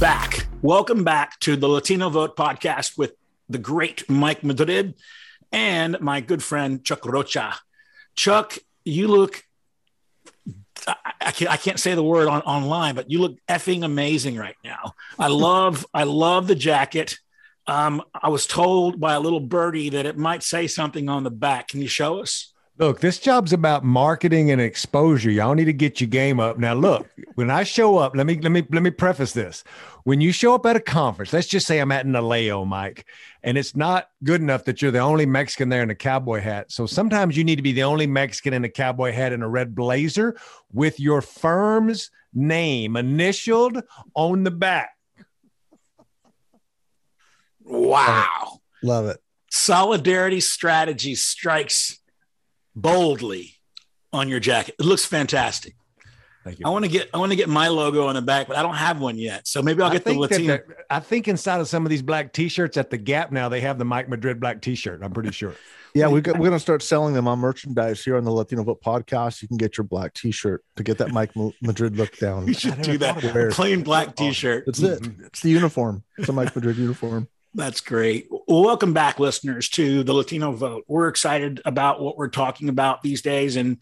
back. Welcome back to the Latino Vote podcast with the great Mike Madrid and my good friend Chuck Rocha. Chuck, you look, I can't say the word online, but you look effing amazing right now. I love the jacket. I was told by a little birdie that it might say something on the back. Can you show us? Look, this job's about marketing and exposure. Y'all need to get your game up. Now, look, when I show up, let me preface this. When you show up at a conference, let's just say I'm at Naleo, Mike, and it's not good enough that you're the only Mexican there in a cowboy hat. So sometimes you need to be the only Mexican in a cowboy hat and a red blazer with your firm's name initialed on the back. Wow. Love it. Solidarity Strategy strikes boldly on your jacket. It looks fantastic. Thank you. I want to get my logo on the back, but I don't have one yet. So maybe I'll get the Latino. I think inside of some of these black T-shirts at the Gap now, they have the Mike Madrid black T-shirt. I'm pretty sure. Yeah, we're going to start selling them on merchandise here on the Latino Vote podcast. You can get your black T-shirt to get that Mike Madrid look down. You should do that. A plain black T-shirt. That's it. It's the uniform. It's a Mike Madrid uniform. That's great. Well, welcome back, listeners, to the Latino Vote. We're excited about what we're talking about these days. And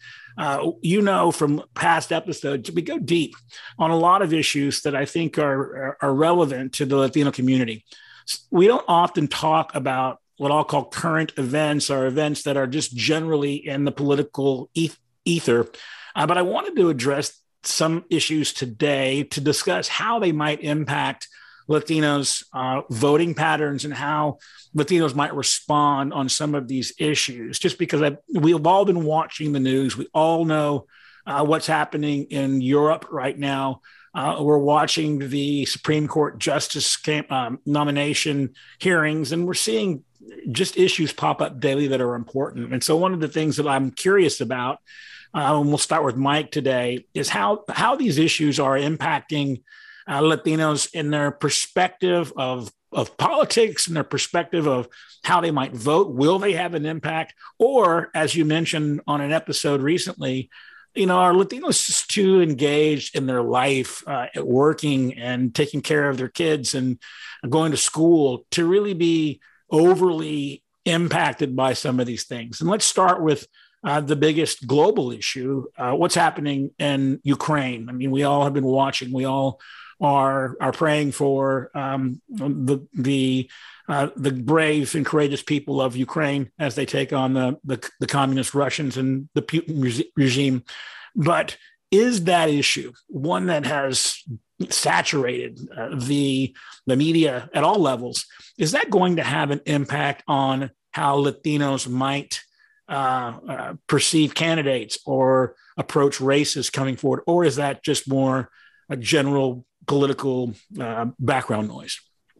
from past episodes, we go deep on a lot of issues that I think are relevant to the Latino community. We don't often talk about what I'll call current events or events that are just generally in the political ether. But I wanted to address some issues today to discuss how they might impact Latinos' voting patterns and how Latinos might respond on some of these issues, just because we've all been watching the news. We all know what's happening in Europe right now. We're watching the Supreme Court justice nomination hearings, and we're seeing just issues pop up daily that are important. And so one of the things that I'm curious about, and we'll start with Mike today, is how these issues are impacting Latinos in their perspective of politics and their perspective of how they might vote. Will they have an impact? Or, as you mentioned on an episode recently, are Latinos just too engaged in their life, at working and taking care of their kids and going to school to really be overly impacted by some of these things? And let's start with the biggest global issue, what's happening in Ukraine. I mean, we all have been watching. We all are praying for the brave and courageous people of Ukraine as they take on the communist Russians and the Putin regime. But is that issue one that has saturated the media at all levels? Is that going to have an impact on how Latinos might perceive candidates or approach races coming forward? Or is that just more a general political background noise?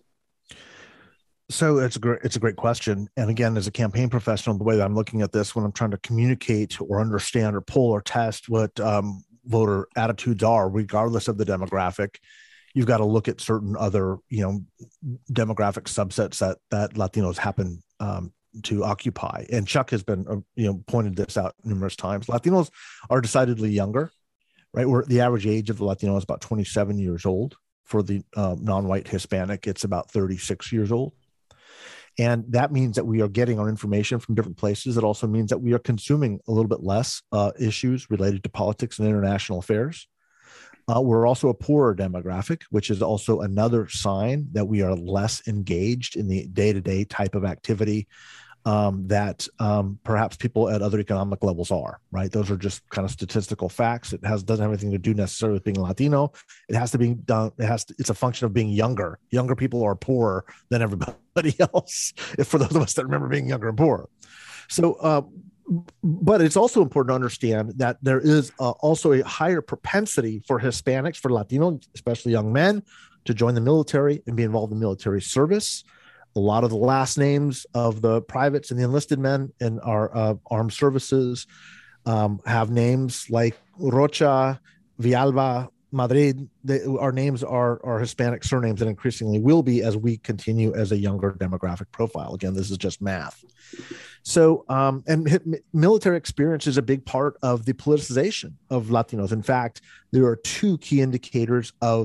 So it's a great question. And again, as a campaign professional, the way that I'm looking at this when I'm trying to communicate or understand or poll or test what voter attitudes are, regardless of the demographic, you've got to look at certain other, demographic subsets that Latinos happen to occupy. And Chuck has been, pointed this out numerous times. Latinos are decidedly younger, right? The average age of the Latino is about 27 years old. For the non-white Hispanic, it's about 36 years old. And that means that we are getting our information from different places. It also means that we are consuming a little bit less issues related to politics and international affairs. We're also a poorer demographic, which is also another sign that we are less engaged in the day-to-day type of activity that perhaps people at other economic levels are, right? Those are just kind of statistical facts. It doesn't have anything to do necessarily with being Latino. It has to be done. It's a function of being younger. Younger people are poorer than everybody else, for those of us that remember being younger and poorer. So, but it's also important to understand that there is also a higher propensity for Hispanics, for Latinos, especially young men, to join the military and be involved in military service. A lot of the last names of the privates and the enlisted men in our armed services have names like Rocha, Villalba, Madrid. Our names are Hispanic surnames, and increasingly will be as we continue as a younger demographic profile. Again, this is just math. So, and military experience is a big part of the politicization of Latinos. In fact, there are two key indicators of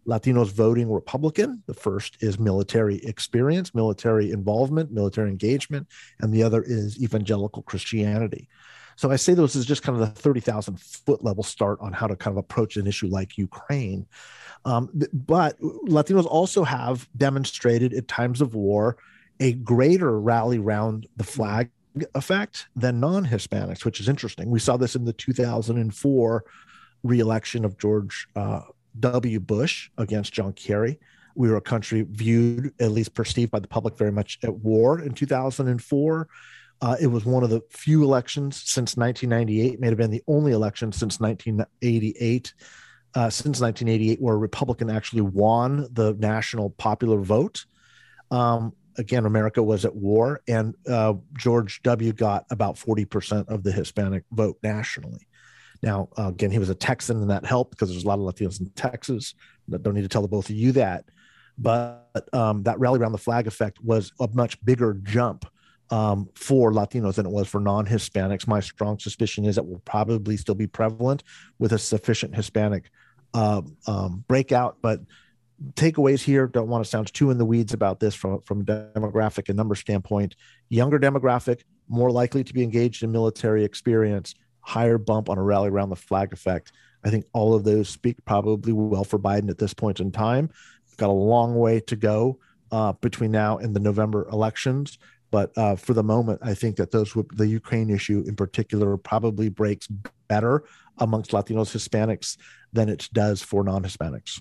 Latinos voting Republican. The first is military experience, military involvement, military engagement, and the other is evangelical Christianity. So I say those as just kind of the 30,000 foot level start on how to kind of approach an issue like Ukraine. But Latinos also have demonstrated at times of war a greater rally around the flag effect than non-Hispanics, which is interesting. We saw this in the 2004 re-election of George W. Bush against John Kerry. We were a country viewed, at least perceived by the public, very much at war in 2004. It was one of the few elections since 1998, may have been the only election since 1988, where a Republican actually won the national popular vote. Again, America was at war, and George W. got about 40% of the Hispanic vote nationally. Now, again, he was a Texan, and that helped because there's a lot of Latinos in Texas. I don't need to tell the both of you that. But that rally around the flag effect was a much bigger jump for Latinos than it was for non-Hispanics. My strong suspicion is that will probably still be prevalent with a sufficient Hispanic breakout. But takeaways here, don't want to sound too in the weeds about this from demographic and number standpoint. Younger demographic, more likely to be engaged in military experience, higher bump on a rally around the flag effect. I think all of those speak probably well for Biden at this point in time. Got a long way to go between now and the November elections. But for the moment, I think that the Ukraine issue in particular probably breaks better amongst Latinos, Hispanics than it does for non-Hispanics.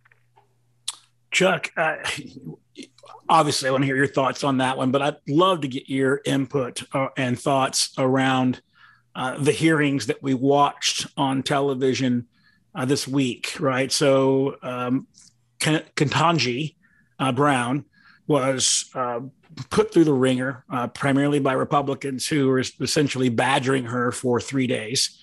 Chuck, obviously I want to hear your thoughts on that one, but I'd love to get your input and thoughts around the hearings that we watched on television this week, right? So Ketanji Brown was put through the ringer primarily by Republicans who were essentially badgering her for 3 days.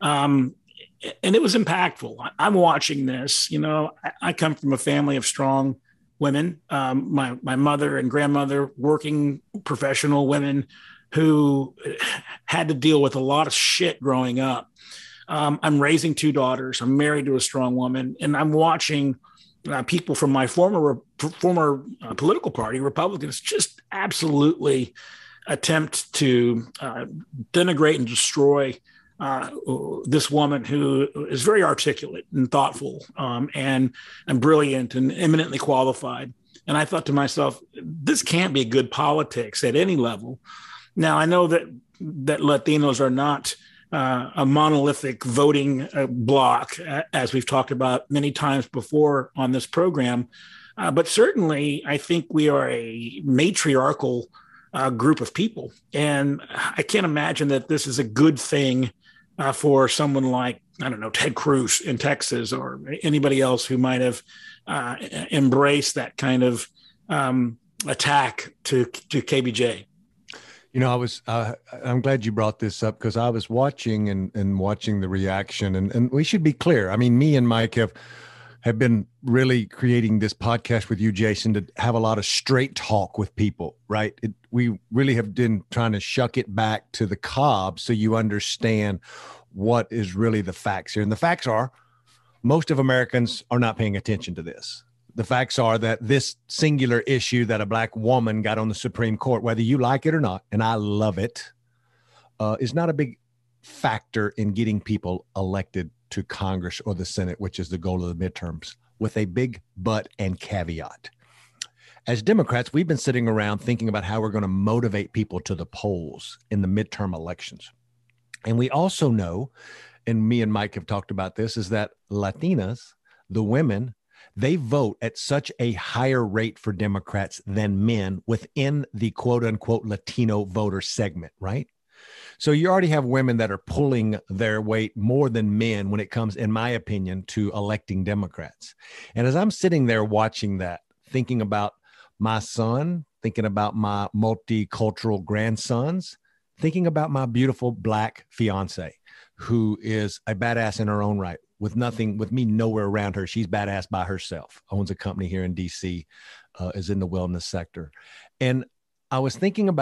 And it was impactful. I'm watching this. You know, I come from a family of strong women. My mother and grandmother, working professional women who had to deal with a lot of shit growing up. I'm raising 2 daughters. I'm married to a strong woman, and I'm watching people from my former political party, Republicans, just absolutely attempt to denigrate and destroy this woman who is very articulate and thoughtful and brilliant and eminently qualified. And I thought to myself, this can't be good politics at any level. Now, I know that Latinos are not a monolithic voting bloc, as we've talked about many times before on this program. But certainly, I think we are a matriarchal group of people. And I can't imagine that this is a good thing for someone like, I don't know, Ted Cruz in Texas or anybody else who might have embraced that kind of attack to KBJ. You know, I'm glad you brought this up because I was watching and watching the reaction, and we should be clear. I mean, me and Mike have been really creating this podcast with you, Jason, to have a lot of straight talk with people, right? We really have been trying to shuck it back to the cob so you understand what is really the facts here. And the facts are most of Americans are not paying attention to this. The facts are that this singular issue that a Black woman got on the Supreme Court, whether you like it or not, and I love it, is not a big factor in getting people elected to Congress or the Senate, which is the goal of the midterms, with a big but and caveat. As Democrats, we've been sitting around thinking about how we're going to motivate people to the polls in the midterm elections. And we also know, and me and Mike have talked about this, is that Latinas, the women, they vote at such a higher rate for Democrats than men within the quote unquote Latino voter segment, right? So you already have women that are pulling their weight more than men when it comes, in my opinion, to electing Democrats. And as I'm sitting there watching that, thinking about my son, thinking about my multicultural grandsons, thinking about my beautiful Black fiance, who is a badass in her own right, with me nowhere around her. She's badass by herself, owns a company here in DC, is in the wellness sector. And I was thinking about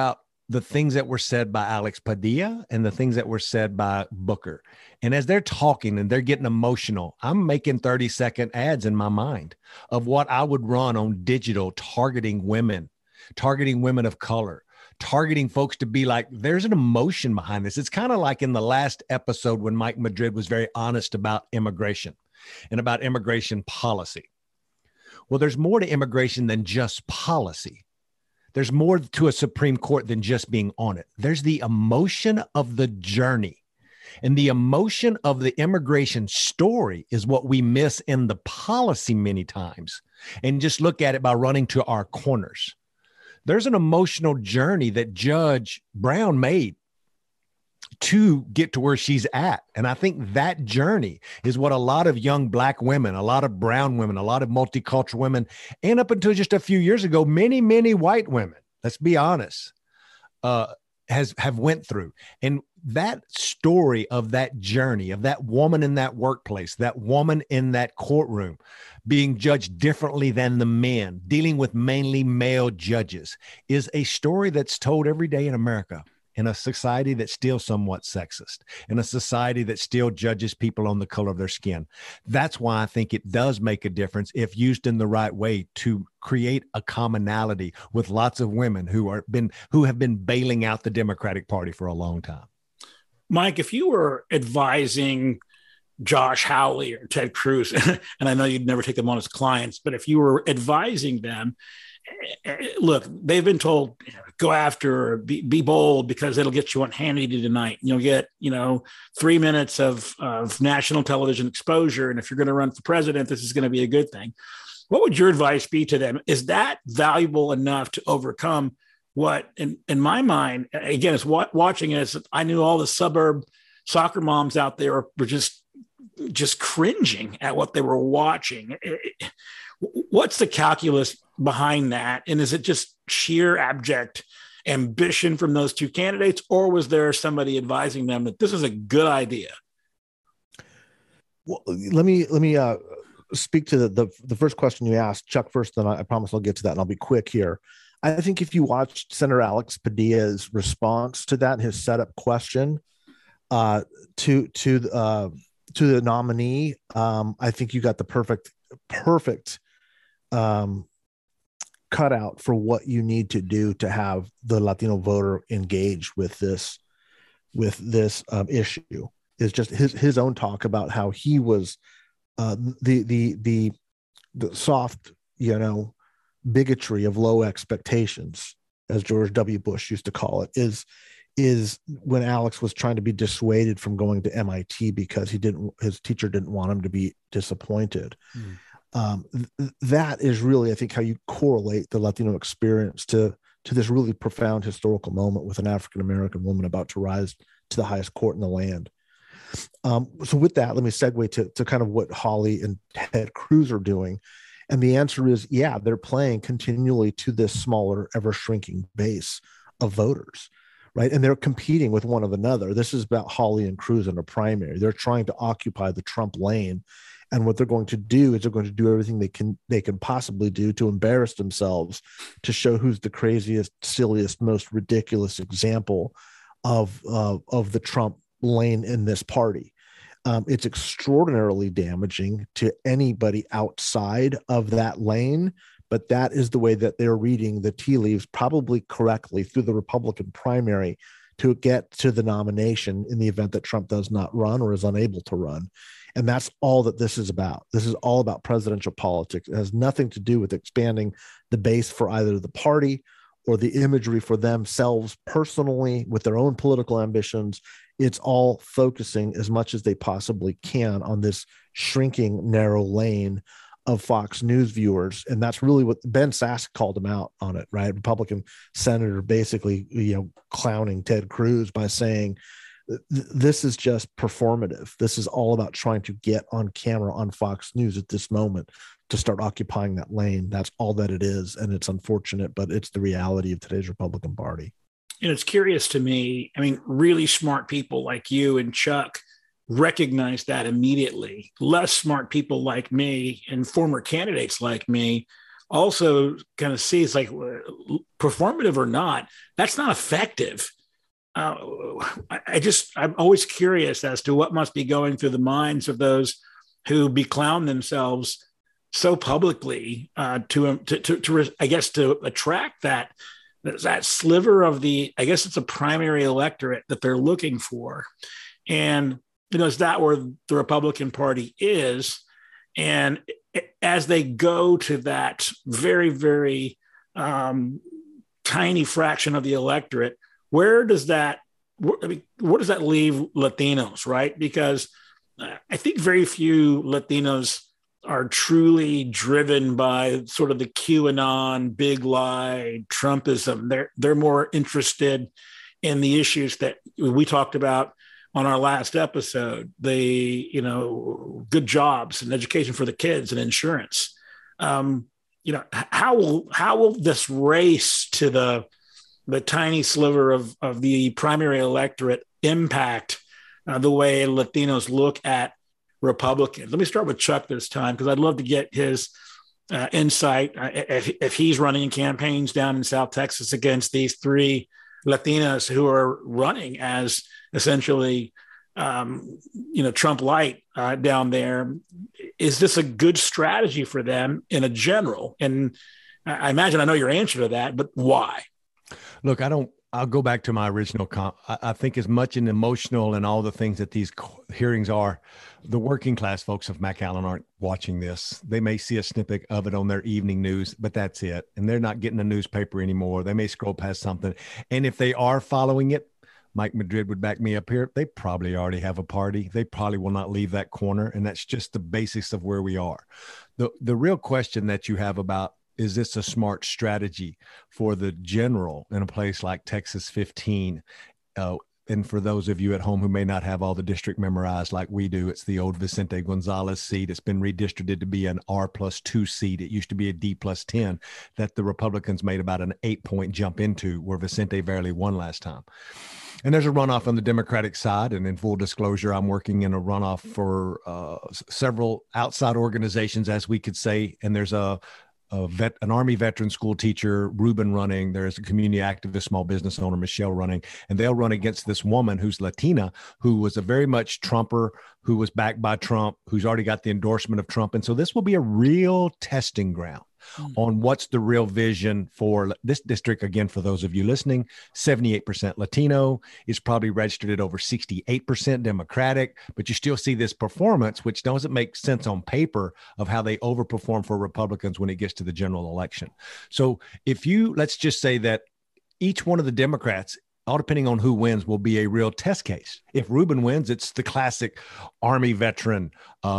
the things that were said by Alex Padilla and the things that were said by Booker. And as they're talking and they're getting emotional, I'm making 30-second ads in my mind of what I would run on digital, targeting women of color, targeting folks to be like, there's an emotion behind this. It's kind of like in the last episode when Mike Madrid was very honest about immigration and about immigration policy. Well, there's more to immigration than just policy. There's more to a Supreme Court than just being on it. There's the emotion of the journey. And the emotion of the immigration story is what we miss in the policy many times and just look at it by running to our corners. There's an emotional journey that Judge Brown made to get to where she's at. And I think that journey is what a lot of young Black women, a lot of brown women, a lot of multicultural women, and up until just a few years ago, many, many white women, let's be honest, have went through. And that story of that journey, of that woman in that workplace, that woman in that courtroom being judged differently than the men, dealing with mainly male judges, is a story that's told every day in America, in a society that's still somewhat sexist, in a society that still judges people on the color of their skin. That's why I think it does make a difference if used in the right way to create a commonality with lots of women who have been bailing out the Democratic Party for a long time. Mike, if you were advising Josh Hawley or Ted Cruz, and I know you'd never take them on as clients, but if you were advising them, look, they've been told, go after, or be bold, because it'll get you on Hannity tonight. You'll get, 3 minutes of national television exposure. And if you're going to run for president, this is going to be a good thing. What would your advice be to them? Is that valuable enough to overcome what, in my mind, again, is watching it, I knew all the suburb soccer moms out there were just cringing at what they were watching. What's the calculus behind that? And is it just sheer abject ambition from those two candidates, or was there somebody advising them that this is a good idea? Well, let me speak to the first question you asked, Chuck, first, then I promise I'll get to that, and I'll be quick here. I think if you watched Senator Alex Padilla's response to that, his setup question to the nominee, I think you got the perfect cutout for what you need to do to have the Latino voter engage with this issue. Is just his own talk about how he was the soft, bigotry of low expectations, as George W. Bush used to call it, is when Alex was trying to be dissuaded from going to MIT because his teacher didn't want him to be disappointed. That is really, I think, how you correlate the Latino experience to this really profound historical moment with an African-American woman about to rise to the highest court in the land. So with that, let me segue to kind of what Hawley and Ted Cruz are doing. And the answer is, yeah, they're playing continually to this smaller, ever shrinking base of voters, right? And they're competing with one another. This is about Hawley and Cruz in a primary. They're trying to occupy the Trump lane. And what they're going to do is they're going to do everything they can possibly do to embarrass themselves, to show who's the craziest, silliest, most ridiculous example of the Trump lane in this party. It's extraordinarily damaging to anybody outside of that lane, but that is the way that they're reading the tea leaves, probably correctly, through the Republican primary to get to the nomination in the event that Trump does not run or is unable to run. And that's all that this is about. This is all about presidential politics. It has nothing to do with expanding the base for either the party or the imagery for themselves personally with their own political ambitions. It's all focusing as much as they possibly can on this shrinking narrow lane of Fox News viewers. And that's really what Ben Sasse called him out on it, right? Republican senator basically, clowning Ted Cruz by saying, this is just performative. This is all about trying to get on camera on Fox News at this moment to start occupying that lane. That's all that it is. And it's unfortunate, but it's the reality of today's Republican Party. And it's curious to me. I mean, really smart people like you and Chuck recognize that immediately. Less smart people like me and former candidates like me also kind of see it's like performative or not, that's not effective. I'm always curious as to what must be going through the minds of those who beclown themselves so publicly to I guess to attract that sliver of the, I guess it's a primary electorate that they're looking for. And, is that where the Republican Party is? And as they go to that very, very tiny fraction of the electorate, where does that leave Latinos, right? Because I think very few Latinos are truly driven by sort of the QAnon, big lie, Trumpism. They're more interested in the issues that we talked about on our last episode, good jobs and education for the kids and insurance. How will this race to the tiny sliver of the primary electorate impact the way Latinos look at Republicans? Let me start with Chuck this time, because I'd love to get his insight if he's running in campaigns down in South Texas against these three Latinas who are running as essentially, Trump light down there. Is this a good strategy for them in a general? And I imagine I know your answer to that, but why? Look, I'll go back to my original I think as much in emotional and all the things that these hearings are, the working class folks of McAllen aren't watching this. They may see a snippet of it on their evening news, but that's it. And they're not getting a newspaper anymore. They may scroll past something. And if they are following it, Mike Madrid would back me up here, they probably already have a party. They probably will not leave that corner. And that's just the basics of where we are. The real question that you have about, is this a smart strategy for the general in a place like Texas 15? And for those of you at home who may not have all the district memorized like we do, it's the old Vicente Gonzalez seat. It's been redistricted to be an R+2 seat. It used to be a D+10 that the Republicans made about an 8-point jump into, where Vicente Verley won last time. And there's a runoff on the Democratic side. And in full disclosure, I'm working in a runoff for several outside organizations, as we could say. And there's an Army veteran school teacher, Ruben, running. There's a community activist, small business owner, Michelle, running. And they'll run against this woman who's Latina, who was a very much Trumper, who was backed by Trump, who's already got the endorsement of Trump. And so this will be a real testing ground on what's the real vision for this district. Again, for those of you listening, 78% Latino, is probably registered at over 68% Democratic, but you still see this performance, which doesn't make sense on paper, of how they overperform for Republicans when it gets to the general election. So let's just say that each one of the Democrats, all depending on who wins, will be a real test case. If Ruben wins, it's the classic Army veteran,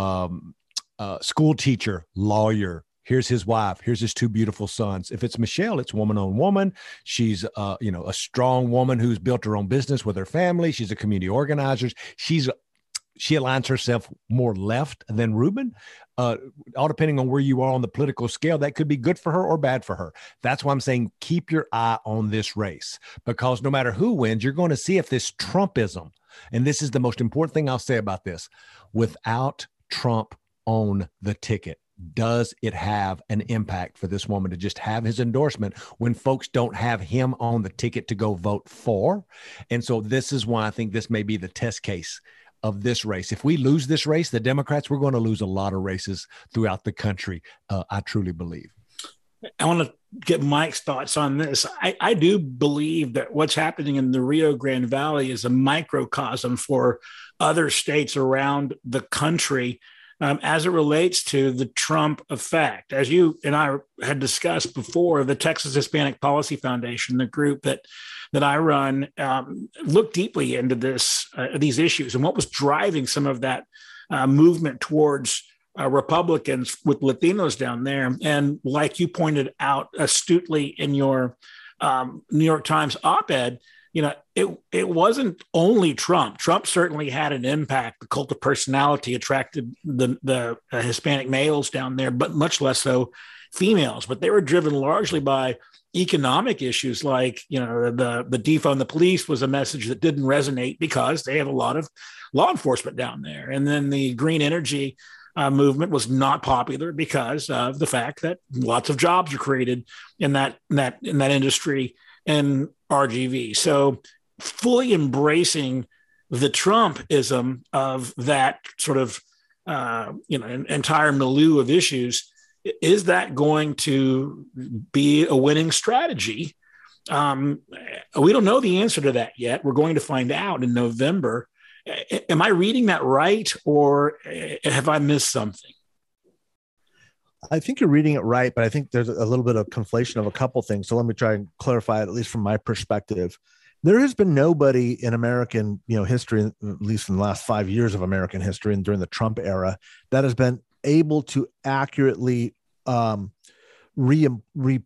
school teacher, lawyer. Here's his wife. Here's his two beautiful sons. If it's Michelle, it's woman on woman. She's, a strong woman who's built her own business with her family. She's a community organizer. She aligns herself more left than Ruben. All depending on where you are on the political scale, that could be good for her or bad for her. That's why I'm saying keep your eye on this race, because no matter who wins, you're going to see if this Trumpism, and this is the most important thing I'll say about this, without Trump on the ticket, does it have an impact for this woman to just have his endorsement when folks don't have him on the ticket to go vote for? And so this is why I think this may be the test case of this race. If we lose this race, the Democrats, we're going to lose a lot of races throughout the country. I truly believe. I want to get Mike's thoughts on this. I do believe that what's happening in the Rio Grande Valley is a microcosm for other states around the country, as it relates to the Trump effect. As you and I had discussed before, the Texas Hispanic Policy Foundation, the group that I run, looked deeply into these issues and what was driving some of that movement towards Republicans with Latinos down there. And like you pointed out astutely in your New York Times op-ed, it wasn't only Trump. Trump certainly had an impact. The cult of personality attracted the Hispanic males down there, but much less so females. But they were driven largely by economic issues, like the defund the police was a message that didn't resonate because they have a lot of law enforcement down there. And then the green energy movement was not popular because of the fact that lots of jobs are created in that industry and RGV. So fully embracing the Trumpism of that sort of entire milieu of issues, is that going to be a winning strategy? We don't know the answer to that yet. We're going to find out in November. Am I reading that right, or have I missed something? I think you're reading it right, but I think there's a little bit of conflation of a couple things. So let me try and clarify it, at least from my perspective. There has been nobody in American, history, at least in the last 5 years of American history and during the Trump era, that has been able to accurately redeploy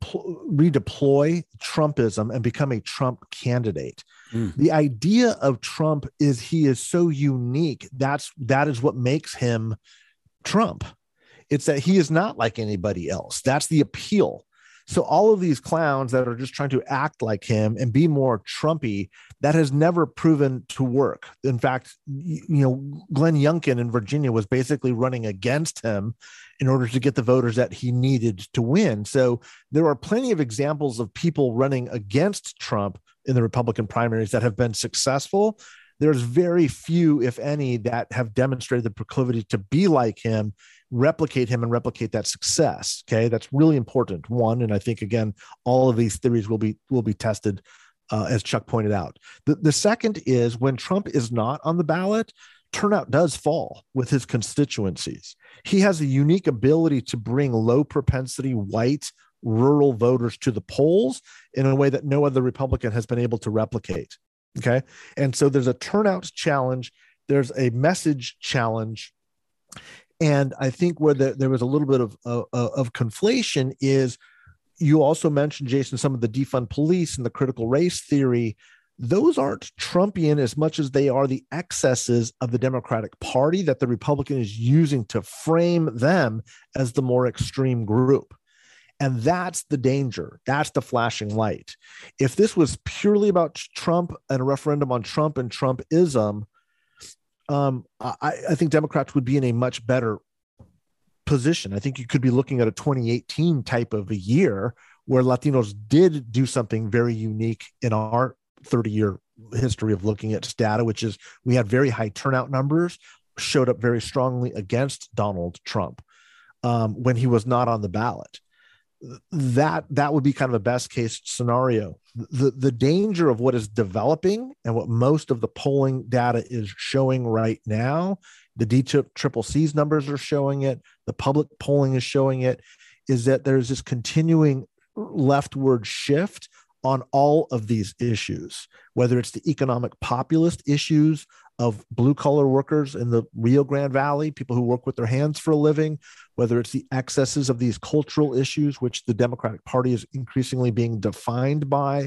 Trumpism and become a Trump candidate. The idea of Trump is he is so unique. That is what makes him Trump. It's that he is not like anybody else. That's the appeal. So all of these clowns that are just trying to act like him and be more Trumpy, that has never proven to work. In fact, Glenn Youngkin in Virginia was basically running against him in order to get the voters that he needed to win. So there are plenty of examples of people running against Trump in the Republican primaries that have been successful. There's very few, if any, that have demonstrated the proclivity to be like him, replicate him, and replicate that success. Okay, that's really important. One, and I think again, all of these theories will be tested, as Chuck pointed out. The second is when Trump is not on the ballot, turnout does fall with his constituencies. He has a unique ability to bring low propensity white rural voters to the polls in a way that no other Republican has been able to replicate. Okay. And so there's a turnout challenge. There's a message challenge. And I think where there was a little bit of conflation is, you also mentioned, Jason, some of the defund police and the critical race theory. Those aren't Trumpian as much as they are the excesses of the Democratic Party that the Republican is using to frame them as the more extreme group. And that's the danger. That's the flashing light. If this was purely about Trump and a referendum on Trump and Trumpism, I think Democrats would be in a much better position. I think you could be looking at a 2018 type of a year where Latinos did do something very unique in our 30-year history of looking at data, which is we had very high turnout numbers, showed up very strongly against Donald Trump when he was not on the ballot. That would be kind of a best case scenario. The danger of what is developing and what most of the polling data is showing right now, the DCCC's numbers are showing it, the public polling is showing it, is that there's this continuing leftward shift on all of these issues, whether it's the economic populist issues of blue-collar workers in the Rio Grande Valley, people who work with their hands for a living, whether it's the excesses of these cultural issues, which the Democratic Party is increasingly being defined by.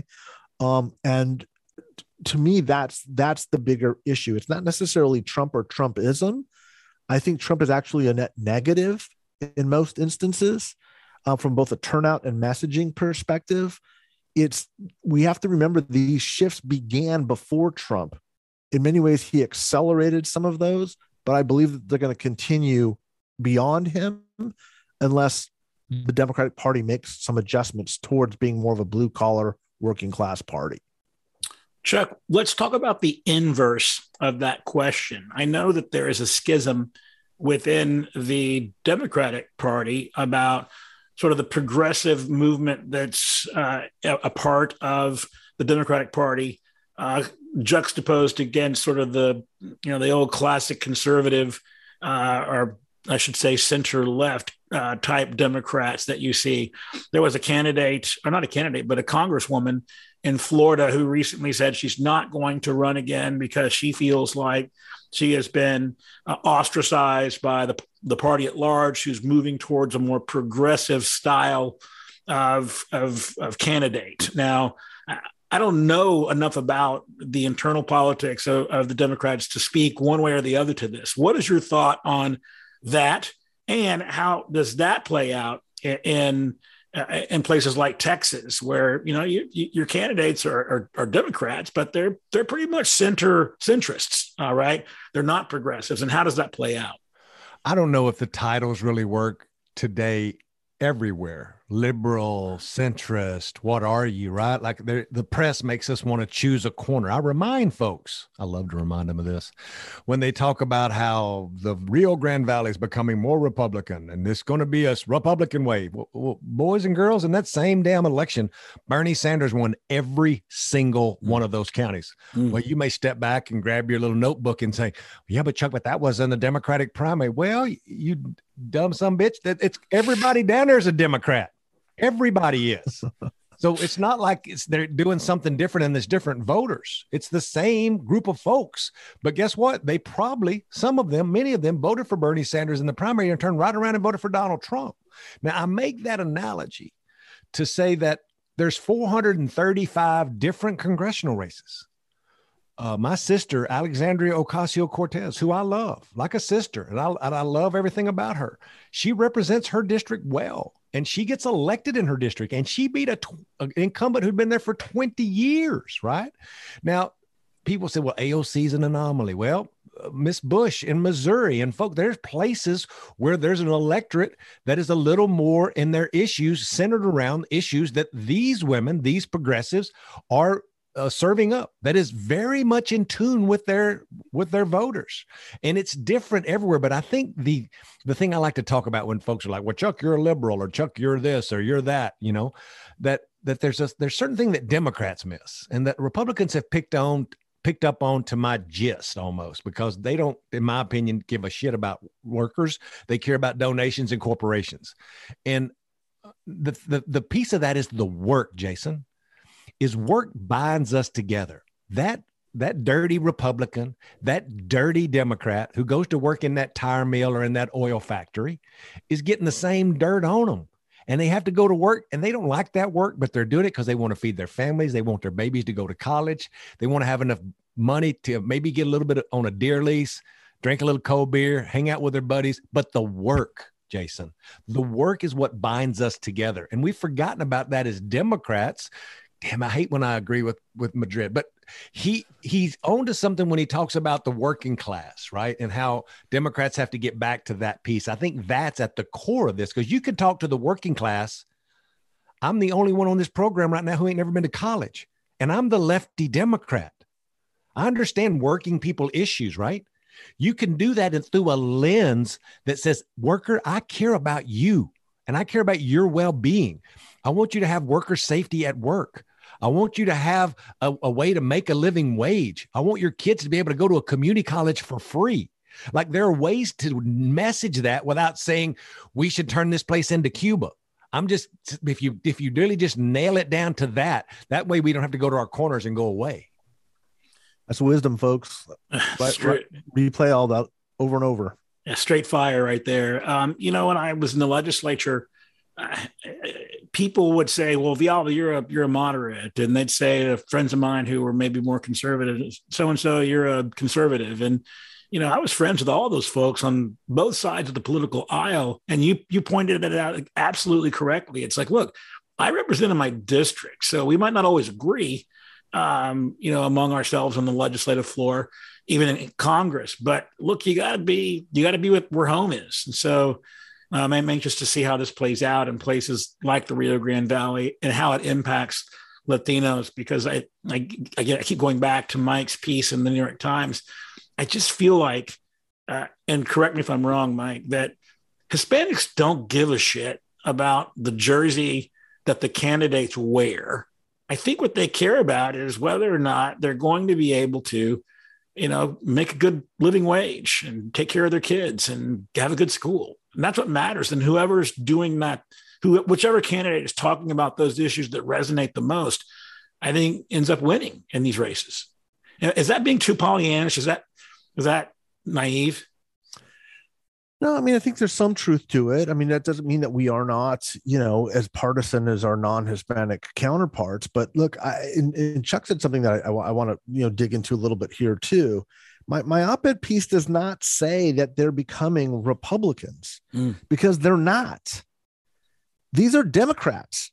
And to me, that's the bigger issue. It's not necessarily Trump or Trumpism. I think Trump is actually a net negative in most instances from both a turnout and messaging perspective. We have to remember these shifts began before Trump. In many ways, he accelerated some of those, but I believe that they're going to continue beyond him unless the Democratic Party makes some adjustments towards being more of a blue-collar working class party. Chuck, let's talk about the inverse of that question. I know that there is a schism within the Democratic Party about sort of the progressive movement that's a part of the Democratic Party, juxtaposed against sort of the old classic conservative, or I should say center left type Democrats that you see. There was a candidate, or not a candidate, but a congresswoman in Florida who recently said she's not going to run again because she feels like she has been ostracized by the party at large, who's moving towards a more progressive style of candidate. Now, I don't know enough about the internal politics of the Democrats to speak one way or the other to this. What is your thought on that, and how does that play out in places like Texas, where your candidates are Democrats, but they're pretty much centrists, all right? They're not progressives, and how does that play out? I don't know if the titles really work today everywhere. Liberal, centrist, what are you, right? Like the press makes us want to choose a corner. I remind folks, I love to remind them of this, when they talk about how the Rio Grande Valley is becoming more Republican and it's going to be a Republican wave. Well, boys and girls, in that same damn election, Bernie Sanders won every single one of those counties. Well, you may step back and grab your little notebook and say, yeah, but Chuck, but that was in the Democratic primary. Well, you dumb some bitch, that it's everybody down there is a Democrat. Everybody is. So it's not like they're doing something different and there's different voters. It's the same group of folks. But guess what? They probably, some of them, many of them voted for Bernie Sanders in the primary and turned right around and voted for Donald Trump. Now, I make that analogy to say that there's 435 different congressional races. My sister, Alexandria Ocasio-Cortez, who I love like a sister, and I love everything about her. She represents her district well, and she gets elected in her district, and she beat an incumbent who'd been there for 20 years, right? Now, people say, well, AOC is an anomaly. Well, Miss Bush in Missouri, and folks, there's places where there's an electorate that is a little more in their issues centered around issues that these women, these progressives are serving up, that is very much in tune with their voters. And it's different everywhere. But I think the thing I like to talk about when folks are like, well, Chuck, you're a liberal, or Chuck, you're this, or you're that, that there's certain thing that Democrats miss and that Republicans have picked up on, to my gist almost, because they don't, in my opinion, give a shit about workers. They care about donations and corporations. And the piece of that is the work, Jason. Is work binds us together. That dirty Republican, that dirty Democrat who goes to work in that tire mill or in that oil factory is getting the same dirt on them. And they have to go to work, and they don't like that work, but they're doing it because they want to feed their families. They want their babies to go to college. They want to have enough money to maybe get a little bit on a deer lease, drink a little cold beer, hang out with their buddies. But the work, Jason, the work is what binds us together. And we've forgotten about that as Democrats. Damn, I hate when I agree with Madrid, but he's on to something when he talks about the working class, right? And how Democrats have to get back to that piece. I think that's at the core of this, because you could talk to the working class. I'm the only one on this program right now who ain't never been to college, and I'm the lefty Democrat. I understand working people issues, right? You can do that through a lens that says, worker, I care about you, and I care about your well-being. I want you to have worker safety at work. I want you to have a way to make a living wage. I want your kids to be able to go to a community college for free. Like, there are ways to message that without saying we should turn this place into Cuba. I'm just, if you really just nail it down to that way we don't have to go to our corners and go away. That's wisdom, folks. Replay all that over and over. Yeah, straight fire right there. When I was in the legislature, people would say, well, Villalba, you're a moderate. And they'd say to friends of mine who were maybe more conservative, so-and-so, you're a conservative. And, I was friends with all those folks on both sides of the political aisle. And you pointed it out absolutely correctly. It's like, look, I represented my district, so we might not always agree, among ourselves on the legislative floor, even in Congress. But look, you got to be where home is. And so I'm anxious to see how this plays out in places like the Rio Grande Valley and how it impacts Latinos, because I keep going back to Mike's piece in the New York Times. I just feel like, and correct me if I'm wrong, Mike, that Hispanics don't give a shit about the jersey that the candidates wear. I think what they care about is whether or not they're going to be able to, make a good living wage and take care of their kids and have a good school. And that's what matters. And whoever's doing that, whichever candidate is talking about those issues that resonate the most, I think ends up winning in these races. Is that being too Pollyannish? Is that naive? No, I mean, I think there's some truth to it. I mean, that doesn't mean that we are not, as partisan as our non-Hispanic counterparts. But look, and Chuck said something that I want to, dig into a little bit here too. My op-ed piece does not say that they're becoming Republicans, because they're not. These are Democrats.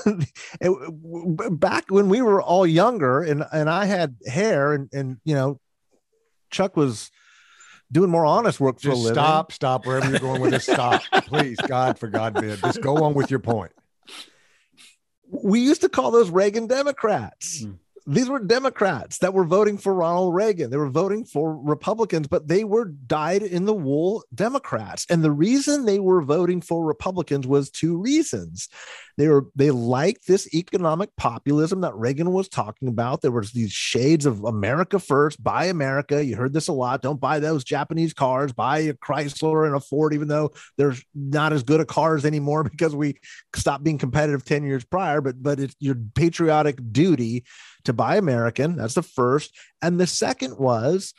Back when we were all younger and I had hair and Chuck was doing more honest work for a living. Stop wherever you're going with this. Stop, please, God, for God bid. Just go on with your point. We used to call those Reagan Democrats. These were Democrats that were voting for Ronald Reagan. They were voting for Republicans, but they were dyed-in-the-wool Democrats. And the reason they were voting for Republicans was two reasons. They liked this economic populism that Reagan was talking about. There was these shades of America first, buy America. You heard this a lot. Don't buy those Japanese cars. Buy a Chrysler and a Ford, even though there's not as good of cars anymore because we stopped being competitive 10 years prior. But it's your patriotic duty to buy American. That's the first. And the second was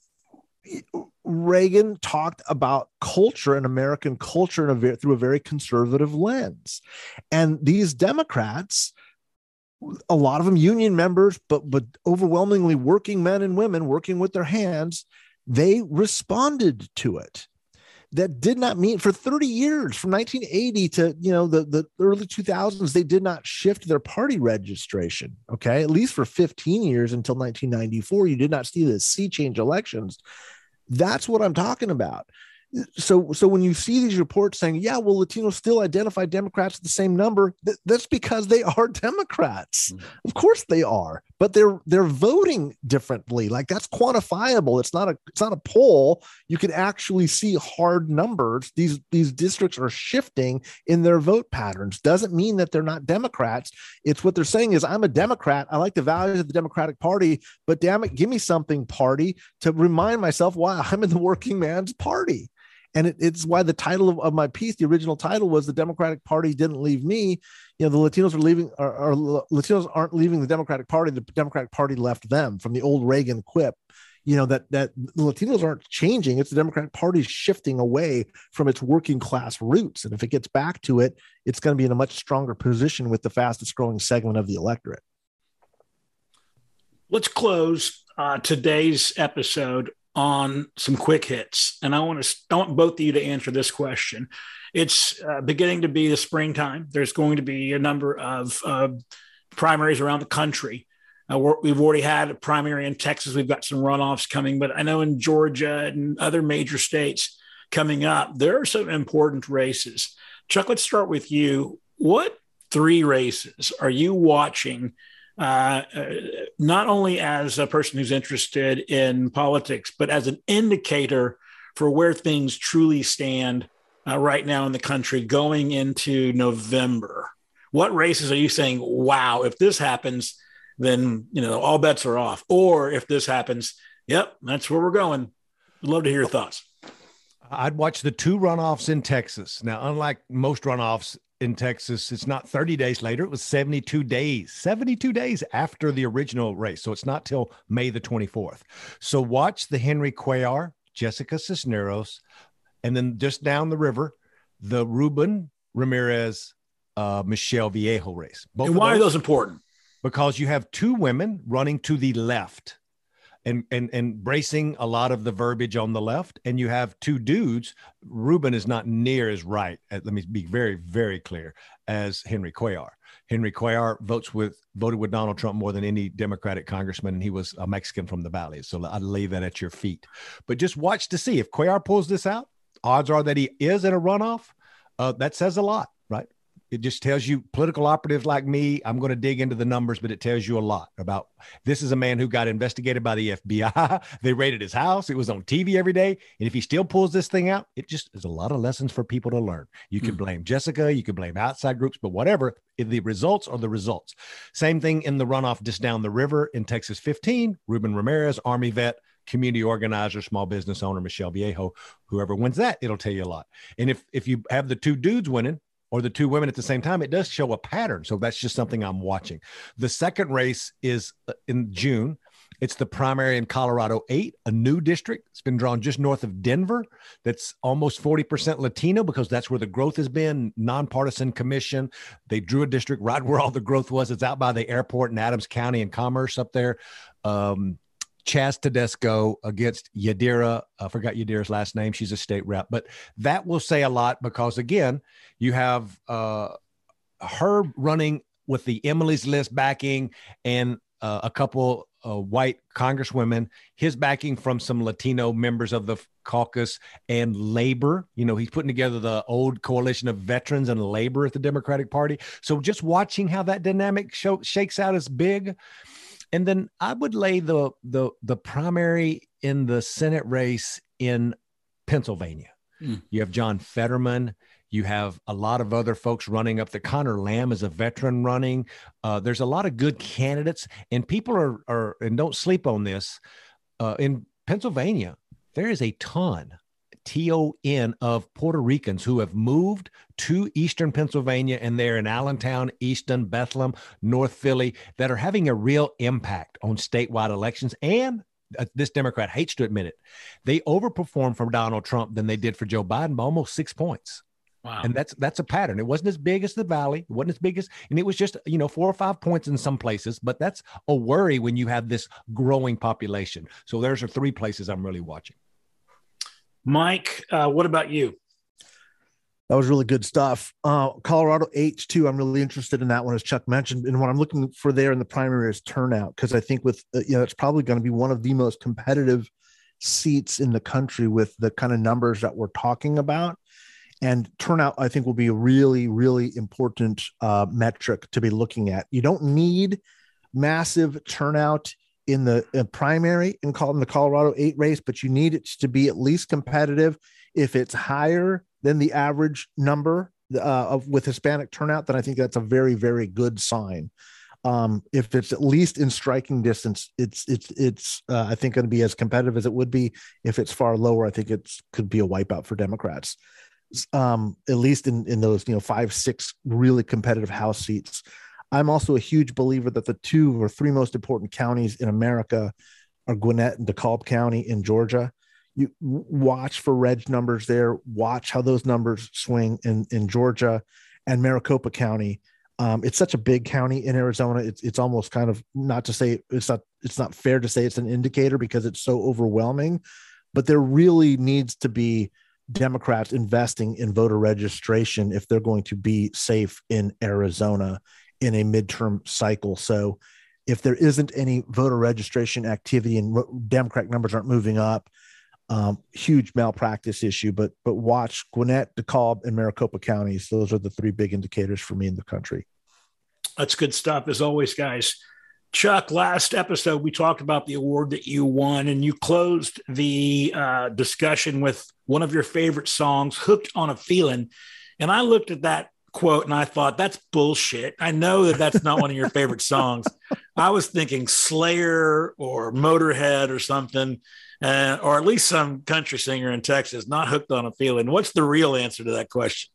Reagan talked about culture and American culture through a very conservative lens. And these Democrats, a lot of them union members, but overwhelmingly working men and women working with their hands, they responded to it. That did not mean for 30 years, from 1980 to the early 2000s, they did not shift their party registration. Okay, at least for 15 years until 1994, you did not see the sea change elections. That's what I'm talking about. So when you see these reports saying, yeah, well, Latinos still identify Democrats at the same number, that's because they are Democrats. Of course they are, but they're voting differently. Like, that's quantifiable. It's not a poll. You can actually see hard numbers. These districts are shifting in their vote patterns. Doesn't mean that they're not Democrats. It's what they're saying is, I'm a Democrat. I like the values of the Democratic Party, but damn it, give me something, party, to remind myself why I'm in the working man's party. And it's why the title of my piece, the original title, was "The Democratic Party Didn't Leave Me." The Latinos are leaving, or Latinos aren't leaving the Democratic Party. The Democratic Party left them, from the old Reagan quip. That the Latinos aren't changing. It's the Democratic Party shifting away from its working class roots. And if it gets back to it, it's going to be in a much stronger position with the fastest growing segment of the electorate. Let's close today's episode on some quick hits. And I want both of you to answer this question. It's beginning to be the springtime. There's going to be a number of primaries around the country. We've already had a primary in Texas. We've got some runoffs coming, but I know in Georgia and other major states coming up, there are some important races. Chuck, let's start with you. What three races are you watching, not only as a person who's interested in politics, but as an indicator for where things truly stand right now in the country going into November? What races are you saying, wow, if this happens, then, all bets are off? Or if this happens, yep, that's where we're going. I'd love to hear your thoughts. I'd watch the two runoffs in Texas. Now, unlike most runoffs in Texas, it's not 30 days later. It was 72 days after the original race. So it's not till May the 24th. So watch the Henry Cuellar, Jessica Cisneros, and then just down the river, the Ruben Ramirez, Michelle Viejo race. And why are those important? Because you have two women running to the left and bracing a lot of the verbiage on the left. And you have two dudes. Ruben is not near as right, let me be very, very clear, as Henry Cuellar. Henry Cuellar voted with Donald Trump more than any Democratic congressman, and he was a Mexican from the Valley. So I'd leave that at your feet. But just watch to see if Cuellar pulls this out. Odds are that he is in a runoff. That says a lot, right? It just tells you, political operatives like me, I'm going to dig into the numbers, but it tells you a lot about, this is a man who got investigated by the FBI. They raided his house. It was on TV every day. And if he still pulls this thing out, it just is a lot of lessons for people to learn. You can blame Jessica, you can blame outside groups, but whatever, the results are the results. Same thing in the runoff just down the river in Texas 15, Ruben Ramirez, Army vet, community organizer, small business owner, Michelle Viejo. Whoever wins that, it'll tell you a lot. And if you have the two dudes winning, or the two women at the same time, it does show a pattern. So that's just something I'm watching. The second race is in June. It's the primary in Colorado 8, a new district. It's been drawn just north of Denver. That's almost 40% Latino because that's where the growth has been. Nonpartisan commission. They drew a district right where all the growth was. It's out by the airport in Adams County and Commerce up there. Chaz Tedesco against Yadira. I forgot Yadira's last name. She's a state rep, but that will say a lot because, again, you have her running with the Emily's List backing and a couple white congresswomen, his backing from some Latino members of the caucus, and labor. He's putting together the old coalition of veterans and labor at the Democratic Party. So just watching how that dynamic shakes out is big. And then I would lay the primary in the Senate race in Pennsylvania. You have John Fetterman. You have a lot of other folks running up. The Connor Lamb is a veteran running. There's a lot of good candidates, and people are and don't sleep on this. In Pennsylvania, there is a ton of Puerto Ricans who have moved to Eastern Pennsylvania, and they're in Allentown, Easton, Bethlehem, North Philly, that are having a real impact on statewide elections. And this Democrat hates to admit it, they overperformed for Donald Trump than they did for Joe Biden by almost 6 points. Wow. And that's a pattern. It wasn't as big as the Valley. It wasn't as big as, and it was just, 4 or 5 points in some places, but that's a worry when you have this growing population. So there's 3 places I'm really watching. Mike, what about you? That was really good stuff. Colorado H2, I'm really interested in that one, as Chuck mentioned. And what I'm looking for there in the primary is turnout, because I think with, it's probably going to be one of the most competitive seats in the country with the kind of numbers that we're talking about. And turnout, I think, will be a really, really important metric to be looking at. You don't need massive turnout in the primary in the Colorado 8 race, but you need it to be at least competitive. If it's higher than the average number with Hispanic turnout, then I think that's a very, very good sign. If it's at least in striking distance, it's I think going to be as competitive as it would be. If it's far lower, I think it could be a wipeout for Democrats. At least in those 5, 6 really competitive House seats. I'm also a huge believer that the 2 or 3 most important counties in America are Gwinnett and DeKalb County in Georgia. You watch for reg numbers there, watch how those numbers swing in Georgia, and Maricopa County. It's such a big county in Arizona. It's almost kind of, not to say it's not fair to say it's an indicator because it's so overwhelming, but there really needs to be Democrats investing in voter registration if they're going to be safe in Arizona in a midterm cycle. So if there isn't any voter registration activity and Democratic numbers aren't moving up, huge malpractice issue, but watch Gwinnett, DeKalb, and Maricopa counties. Those are the 3 big indicators for me in the country. That's good stuff, as always, guys. Chuck, last episode, we talked about the award that you won, and you closed the discussion with one of your favorite songs, Hooked on a Feeling. And I looked at that quote and I thought, that's bullshit. I know that that's not one of your favorite songs. I was thinking Slayer or Motorhead or something, or at least some country singer in Texas, not Hooked on a Feeling. What's the real answer to that question?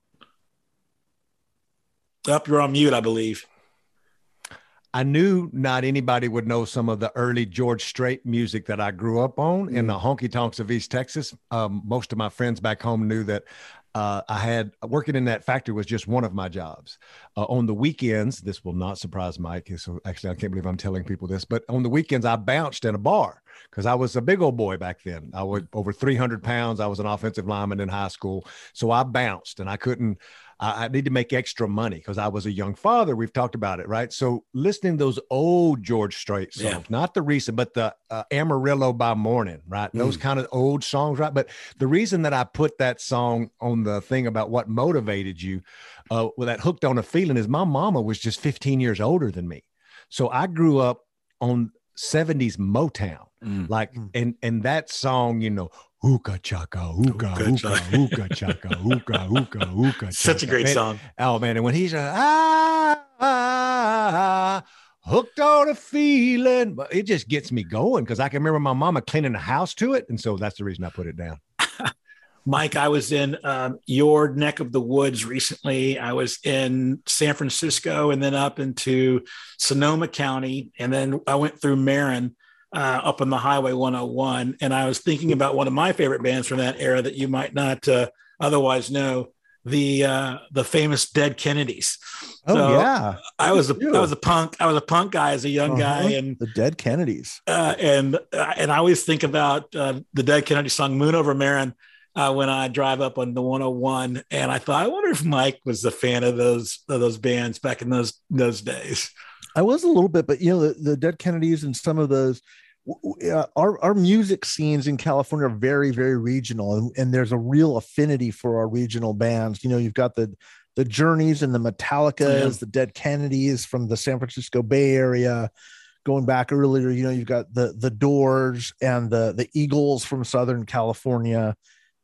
You're on mute, I believe. I knew not anybody would know some of the early George Strait music that I grew up on in the honky tonks of East Texas. Most of my friends back home knew that I had working in that factory was just one of my jobs. On the weekends, this will not surprise Mike. So actually, I can't believe I'm telling people this, but on the weekends, I bounced in a bar because I was a big old boy back then. I was over 300 pounds. I was an offensive lineman in high school. So I bounced and I need to make extra money because I was a young father. We've talked about it, right? So listening to those old George Strait songs, not the recent, but the Amarillo by Morning, right? Those kind of old songs, right? But the reason that I put that song on the thing about what motivated you with that Hooked on a Feeling is my mama was just 15 years older than me. So I grew up on 70s Motown, and that song, hookah chaka, hookah, hookah, hookah chaka, hookah, hookah, hookah. Such a great song. Oh man, and when he's hooked on a feeling, it just gets me going because I can remember my mama cleaning the house to it, and so that's the reason I put it down. Mike, I was in your neck of the woods recently. I was in San Francisco and then up into Sonoma County, and then I went through Marin. Up on the Highway 101. And I was thinking about one of my favorite bands from that era that you might not otherwise know, the famous Dead Kennedys. Yeah. I was a punk guy as a young guy, and the Dead Kennedys. And I always think about the Dead Kennedy song Moon Over Marin when I drive up on the 101. And I thought, I wonder if Mike was a fan of those bands back in those days. I was a little bit, but the Dead Kennedys and some of those, our music scenes in California are very, very regional, and there's a real affinity for our regional bands. You've got the Journeys and the Metallicas, the Dead Kennedys from the San Francisco Bay Area. Going back earlier, you've got the Doors and the Eagles from Southern California.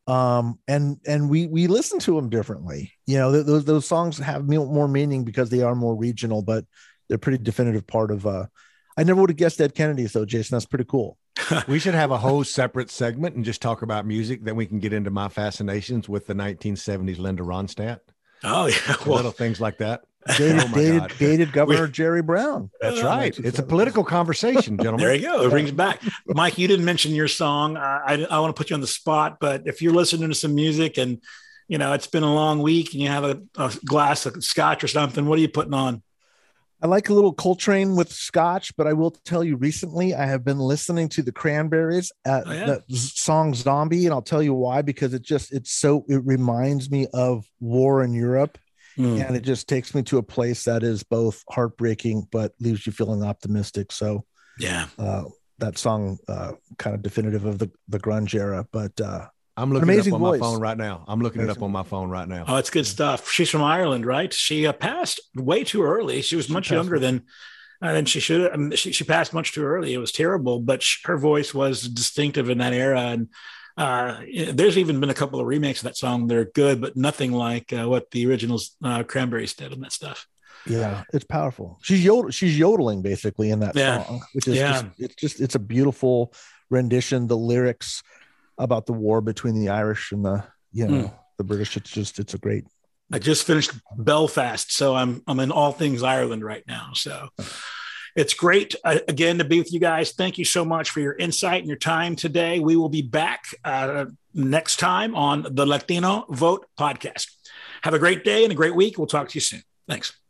And we listen to them differently. Those songs have more meaning because they are more regional, but they're pretty definitive part of, I never would have guessed Dead Kennedys though, Jason. That's pretty cool. We should have a whole separate segment and just talk about music. Then we can get into my fascinations with the 1970s Linda Ronstadt. Oh yeah. Little things like that. Dated Governor Jerry Brown. That's right. It's a political conversation, gentlemen. There you go. It brings it back. Mike, you didn't mention your song. I want to put you on the spot, but if you're listening to some music and, it's been a long week and you have a glass of scotch or something, what are you putting on? I like a little Coltrane with scotch, but I will tell you recently, I have been listening to the Cranberries at the song Zombie. And I'll tell you why, because it reminds me of war in Europe. And it just takes me to a place that is both heartbreaking, but leaves you feeling optimistic. So that song kind of definitive of the grunge era, but I'm looking it up on my phone right now. Oh, it's good stuff. She's from Ireland, right? She passed way too early. She was much younger than she should have. She passed much too early. It was terrible, but her voice was distinctive in that era. And there's even been a couple of remakes of that song. They're good, but nothing like what the original Cranberries did on that stuff. Yeah, it's powerful. She's yodeling basically in that song, which is it's a beautiful rendition. The lyrics about the war between the Irish and the British. It's a great. I just finished Belfast, so I'm in all things Ireland right now. So it's great again to be with you guys. Thank you so much for your insight and your time today. We will be back next time on the Latino Vote podcast. Have a great day and a great week. We'll talk to you soon. Thanks.